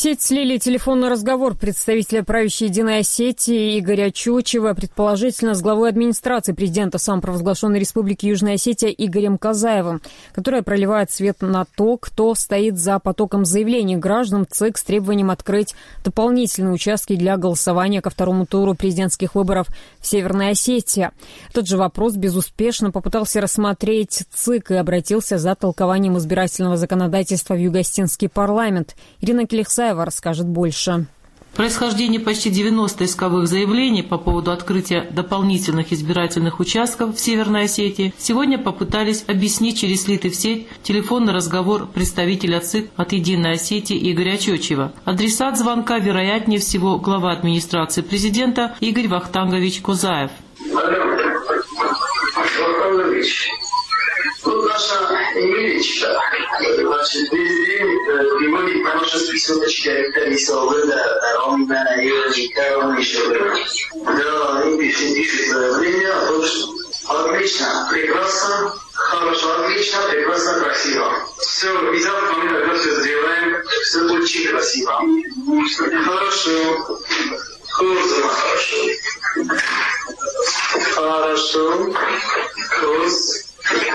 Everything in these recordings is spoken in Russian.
сеть слили телефонный разговор представителя правящей Единой Осетии Игоря Чучева, предположительно с главой администрации президента самопровозглашенной Республики Южная Осетия Игорем Казаевым, которая проливает свет на то, кто стоит за потоком заявлений граждан в ЦИК с требованием открыть дополнительные участки для голосования ко второму туру президентских выборов в Северной Осетии. Тот же вопрос безуспешно попытался рассмотреть ЦИК и обратился за толкованием избирательного законодательства в Юго-Осетинский парламент. Ирина Келихсаева расскажет больше. Происхождение почти 90 исковых заявлений по поводу открытия дополнительных избирательных участков в Северной Осетии сегодня попытались объяснить через слитый в сеть телефонный разговор представителя ЦИК от Единой Осетии Игоря Чучева. Адресат звонка, вероятнее всего, глава администрации президента Игорь Вахтангович Козаев. Тут наша Емельичка, значит, весь день приводит на наши списочки колесо выда, ровно, ежика, он еще говорит. Да, они пишут заявление, отлично, прекрасно, хорошо, отлично, прекрасно, красиво. Все, и завтра мы тогда все сделаем, все очень красиво. Хорошо, хорошо, хорошо.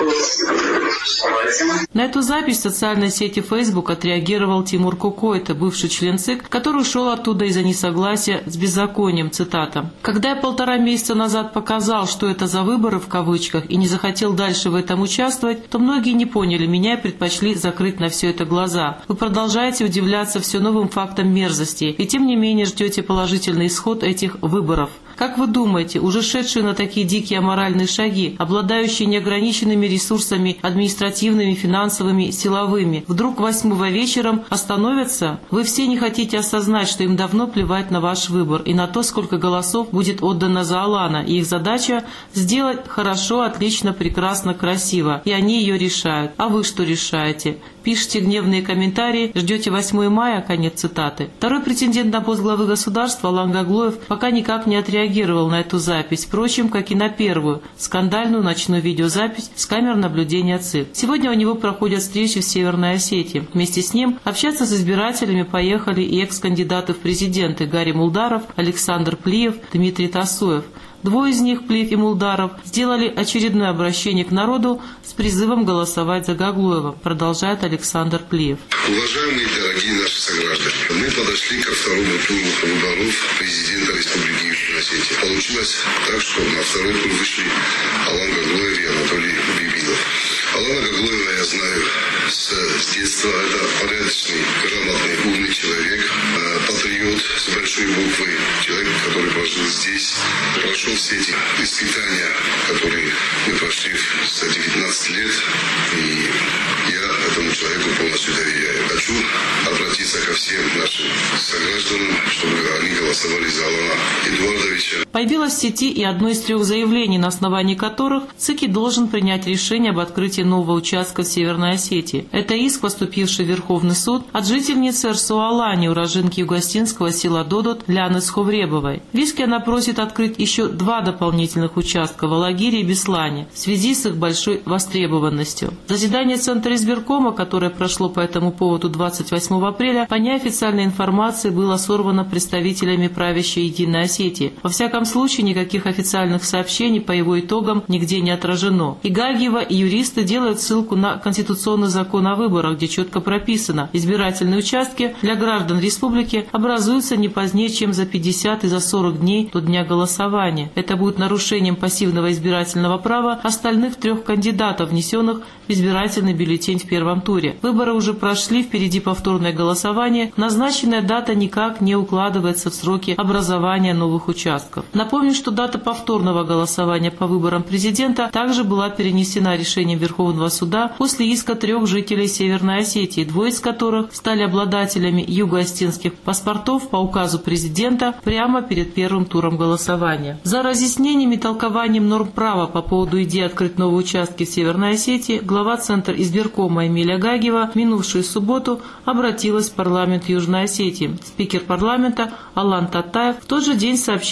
На эту запись в социальной сети Facebook отреагировал Тимур Кукойто, бывший член ЦИК, который ушел оттуда из-за несогласия с беззаконием, цитата. «Когда я 1,5 месяца назад показал, что это за выборы в кавычках, и не захотел дальше в этом участвовать, то многие не поняли меня и предпочли закрыть на все это глаза. Вы продолжаете удивляться все новым фактам мерзости, и тем не менее ждете положительный исход этих выборов. Как вы думаете, уже шедшие на такие дикие аморальные шаги, обладающие неограниченными ресурсами административными, финансовыми, силовыми, вдруг 8-го вечером остановятся? Вы все не хотите осознать, что им давно плевать на ваш выбор и на то, сколько голосов будет отдано за Алана, и их задача сделать хорошо, отлично, прекрасно, красиво, и они ее решают. А вы что решаете? Пишите гневные комментарии, ждете 8 мая, конец цитаты». Второй претендент на пост главы государства Алан Гаглоев пока никак не отреагировал на эту запись, впрочем, как и на первую, скандальную ночную видеозапись с камер наблюдения ЦИК. Сегодня у него проходят встречи в Северной Осетии. Вместе с ним общаться с избирателями поехали и экс-кандидаты в президенты Гарри Мулдаров, Александр Плиев, Дмитрий Тасуев. Двое из них, Плиев и Мулдаров, сделали очередное обращение к народу с призывом голосовать за Гаглоева, продолжает Александр Плиев. Уважаемые и дорогие наши сограждане, мы подошли ко второму туру выборов президента Республики Южная Осетия. Получилось так, что на второй тур вышли Алан Гаглоев и Анатолий Бибилов. Алана Гаглоева я знаю с детства. Это порядочный, грамотный, умный человек, патриот с большой буквы, человек, который прожил здесь, прошел все эти испытания, которые мы прошли за 19 лет, и я этому человеку полностью доверяю. Хочу обратиться ко всем нашим согражданам, чтобы они голосовали за Алана Эдуардовича. Появилось в сети и одно из 3 заявлений, на основании которых ЦИК должен принять решение об открытии нового участка в Северной Осетии. Это иск, поступивший в Верховный суд от жительницы Эрсу-Алани, уроженки юго-осетинского села Додот Ляны Сховребовой. В иске она просит открыть еще 2 дополнительных участка в Алагире и Беслане в связи с их большой востребованностью. Заседание Центра избиркома, которое прошло по этому поводу 28 апреля, по неофициальной информации было сорвано представителями правящей Единой Осетии. Во всяком случае, никаких официальных сообщений по его итогам нигде не отражено. И Гагиева, и юристы делают ссылку на конституционный закон о выборах, где четко прописано: избирательные участки для граждан республики образуются не позднее, чем за 50 и за 40 дней до дня голосования. Это будет нарушением пассивного избирательного права остальных 3 кандидатов, внесенных в избирательный бюллетень в первом туре. Выборы уже прошли, впереди повторное голосование. Назначенная дата никак не укладывается в сроки образования новых участков. Напомню, что дата повторного голосования по выборам президента также была перенесена решением Верховного суда после иска 3 жителей Северной Осетии, 2 из которых стали обладателями юго-осетинских паспортов по указу президента прямо перед первым туром голосования. За разъяснением и толкованием норм права по поводу идеи открыть новые участки в Северной Осетии глава Центра избиркома Эмилия Гагиева в минувшую субботу обратилась в парламент Южной Осетии. Спикер парламента Алан Татаев в тот же день сообщил местным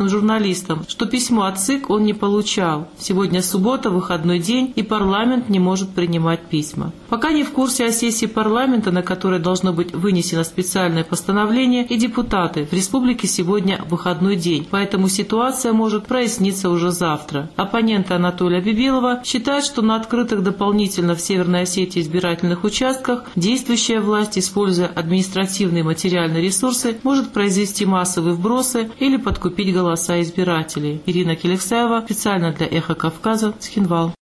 местным журналистам, что письмо от ЦИК он не получал. Сегодня суббота, выходной день, и парламент не может принимать письма. Пока не в курсе о сессии парламента, на которой должно быть вынесено специальное постановление, и депутаты. В республике сегодня выходной день, поэтому ситуация может проясниться уже завтра. Оппоненты Анатолия Бибилова считают, что на открытых дополнительно в Северной Осетии избирательных участках действующая власть, используя административные и материальные ресурсы, может произвести массовые вбросы или подкупить голоса избирателей. Ирина Келексаева, специально для «Эхо Кавказа», Цхинвал.